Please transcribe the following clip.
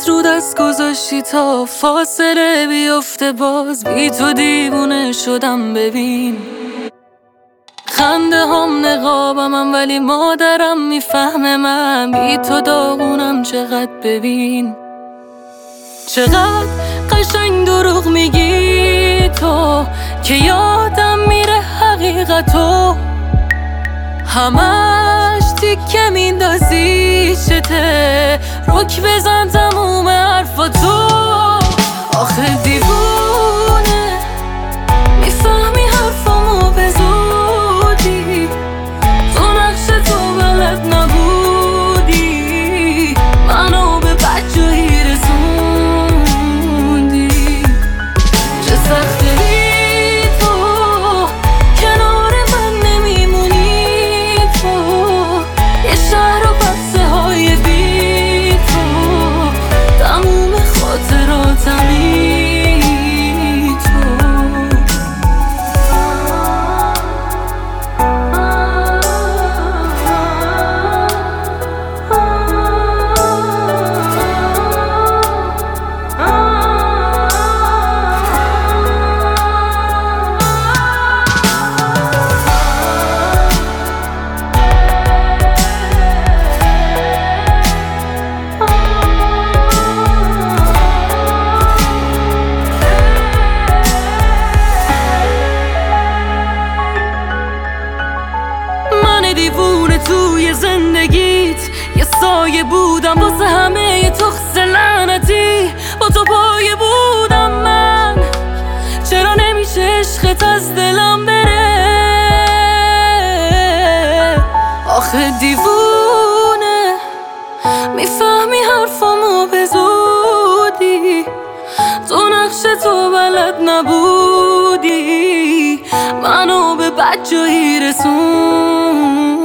دلت رو دست گذاشتی تا فاصله بیفته، باز بی تو دیوونه شدم. ببین خنده هم نقابم ولی مادرم میفهمه من بی تو داغونم چقدر. ببین چقدر قشنگ دروغ میگی تو که یادم میره حقیقتو، همش تیکه میندازی چته رک بزن تموم حرفاتو. آخه دیوونه میفهمی حرفامو به زودی، تو نقش تو بلد نبودی، منو به بدجایی رسوندی. چه سختی تو کنار من نمیمونی، تو یه شهر و بسته های بی تو، تموم خاطراتمی دیوونه توی زندگیت یه سایه بودم واسه همه تخص لعنتی، با تو پایه بودم من، چرا نمیشه عشقت از دلم بره؟ آخه دیوونه میفهمی حرفامو به زودی، تو نقش تو بلد نبودی، منو به بدجایی رسون.